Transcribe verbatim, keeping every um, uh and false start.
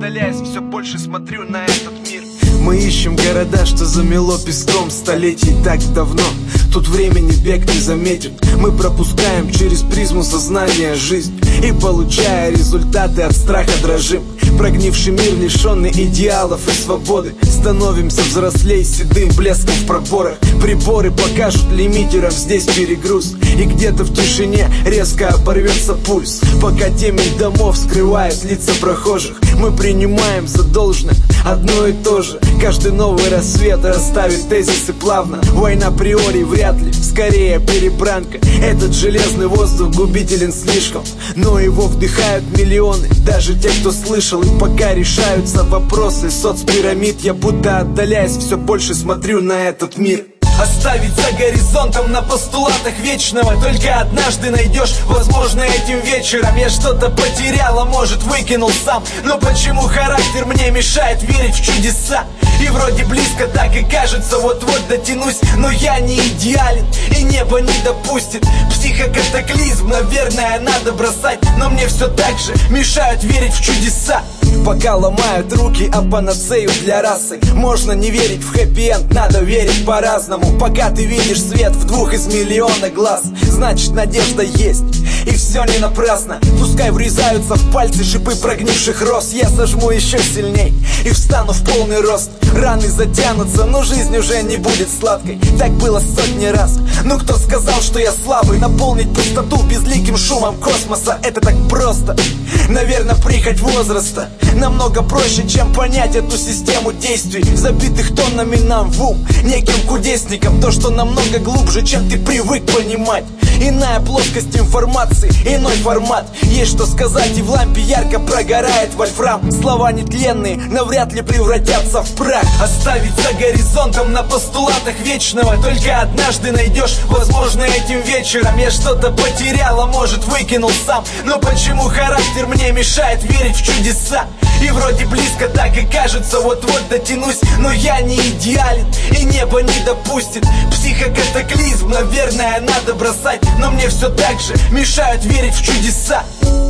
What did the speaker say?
отдаляясь, все больше смотрю на этот мир. Мы ищем города, что замело песком столетий так давно. Тут времени век не заметит. Мы пропускаем через призму сознания жизнь, и, получая результаты, от страха дрожим. Прогнивший мир, лишенный идеалов и свободы, становимся взрослей с седым блеском в проборах. Приборы покажут лимитерам здесь перегруз, и где-то в тишине резко оборвется пульс. Пока темень домов скрывает лица прохожих, мы принимаем за должное одно и то же. Каждый новый рассвет расставит тезисы плавно. Война приори вряд ли, скорее перебранка. Этот железный воздух губителен слишком, но его вдыхают миллионы, даже те, кто слышал. И пока решаются вопросы соцпирамид, я будто отдаляясь, все больше смотрю на этот мир. Оставить за горизонтом на постулатах вечного. Только однажды найдешь, возможно, этим вечером. Я что-то потерял, а может выкинул сам. Но почему характер мне мешает верить в чудеса? И вроде близко так и кажется, вот-вот дотянусь. Но я не идеален, и небо не допустит. Психокатаклизм, наверное, надо бросать, но мне все так же мешают верить в чудеса. Пока ломают руки о панацею для расы, можно не верить в хэппи-энд, надо верить по-разному. Пока ты видишь свет в двух из миллиона глаз, значит надежда есть, и все не напрасно. Пускай врезаются в пальцы шипы прогнивших роз, я сожму еще сильней и встану в полный рост. Раны затянутся, но жизнь уже не будет сладкой. Так было сотни раз. Ну кто сказал, что я слабый? Наполнить пустоту безликим шумом космоса — это так просто. Наверное, прихоть возраста. Намного проще, чем понять эту систему действий, забитых тоннами нам в ум неким кудесником. То, что намного глубже, чем ты привык понимать. Иная плоскость информации, иной формат. Есть что сказать, и в лампе ярко прогорает вольфрам. Слова нетленные, но вряд ли превратятся в прах. Оставить за горизонтом на постулатах вечного. Только однажды найдешь, возможно, этим вечером. Я что-то потерял, а может выкинул сам. Но почему характер мне мешает верить в чудеса? И вроде близко так и кажется, вот-вот дотянусь. Но я не идеален, и небо не допустит. Психокатаклизм, наверное, надо бросать, но мне все так же мешают верить в чудеса.